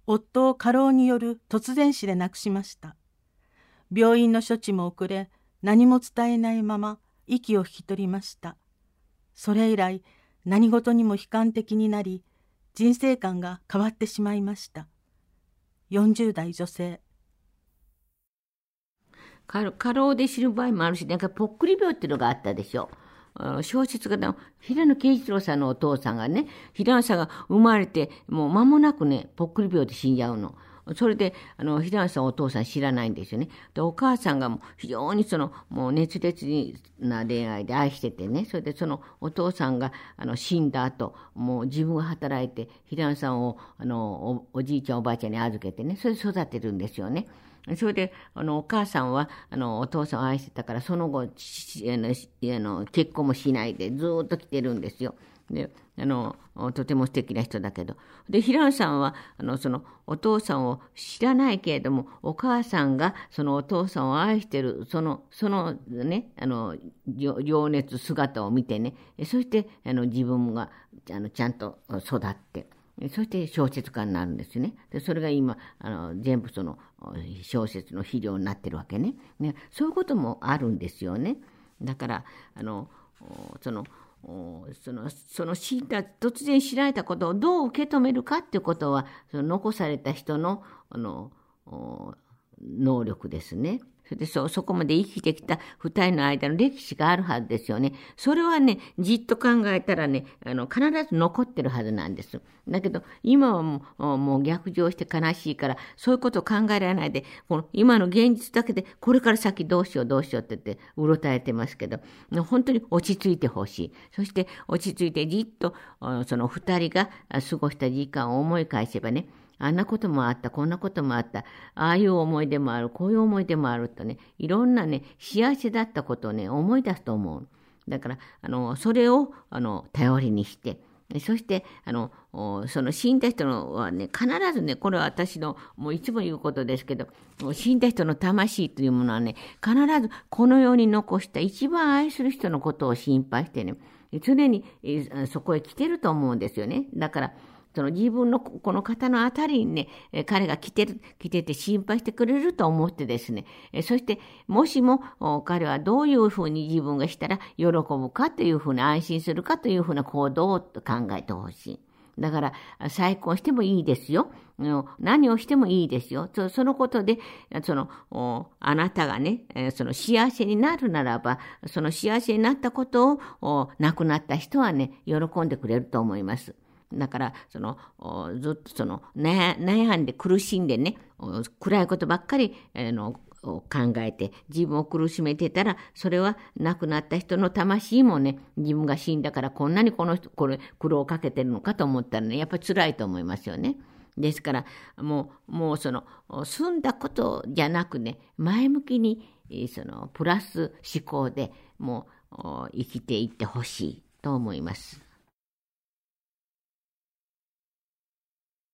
夫を過労による突然死で亡くしました。病院の処置も遅れ、何も伝えないまま息を引き取りました。それ以来、何事にも悲観的になり、人生観が変わってしまいました。40代女性。 過労で死ぬ場合もあるし、なんかぽっくり病っていうのがあったでしょ。小説家の平野啓一郎さんのお父さんがね、平野さんが生まれてもう間もなくね、ぽっくり病で死んじゃうの。それで、平野さんお父さん知らないんですよね。で、お母さんがもう非常にもう熱烈な恋愛で愛しててね、それでそのお父さんが、死んだ後、もう自分が働いて、平野さんを、おじいちゃんおばあちゃんに預けてね、それで育てるんですよね。それで、お母さんは、お父さんを愛してたから、その後、結婚もしないで、ずーっと来てるんですよ。で、とても素敵な人だけど。で、平野さんは、お父さんを知らないけれども、お母さんが、そのお父さんを愛してる、そのね、情熱姿を見てね、そして、自分が、ちゃんと育って、そして小説家になるんですね。で、それが今、全部小説の肥料になってるわけね。ね、そういうこともあるんですよね。だから、死んだ、突然知られたことをどう受け止めるかっていうことは、残された人の、能力ですね。それでそこまで生きてきた二人の間の歴史があるはずですよね。それはね、じっと考えたらね、必ず残ってるはずなんです。だけど、今はもう逆上して悲しいから、そういうことを考えられないで、この今の現実だけで、これから先どうしようどうしようって言って、うろたえてますけど、本当に落ち着いてほしい。そして、落ち着いてじっと、その二人が過ごした時間を思い返せばね、あんなこともあった、こんなこともあった、ああいう思い出もある、こういう思い出もあるとね、いろんなね、幸せだったことをね、思い出すと思う。だから、それを、頼りにして、そして、その死んだ人のはね、必ずね、これは私の、もういつも言うことですけど、死んだ人の魂というものはね、必ずこの世に残した一番愛する人のことを心配してね、常にそこへ来てると思うんですよね。だから、自分のこの方のあたりにね、彼が来てて心配してくれると思ってですね、そしてもしも彼はどういうふうに自分がしたら喜ぶかというふうに安心するかというふうな行動を考えてほしい。だから再婚してもいいですよ。何をしてもいいですよ。そのことで、あなたがね、幸せになるならば、その幸せになったことを亡くなった人はね、喜んでくれると思います。だから、ずっと悩んで苦しんでね、暗いことばっかり、考えて自分を苦しめてたら、それは亡くなった人の魂もね、自分が死んだからこんなにこ苦労をかけてるのかと思ったらね、やっぱり辛いと思いますよね。ですから、もう済んだことじゃなくね、前向きに、プラス思考でもう生きていってほしいと思います。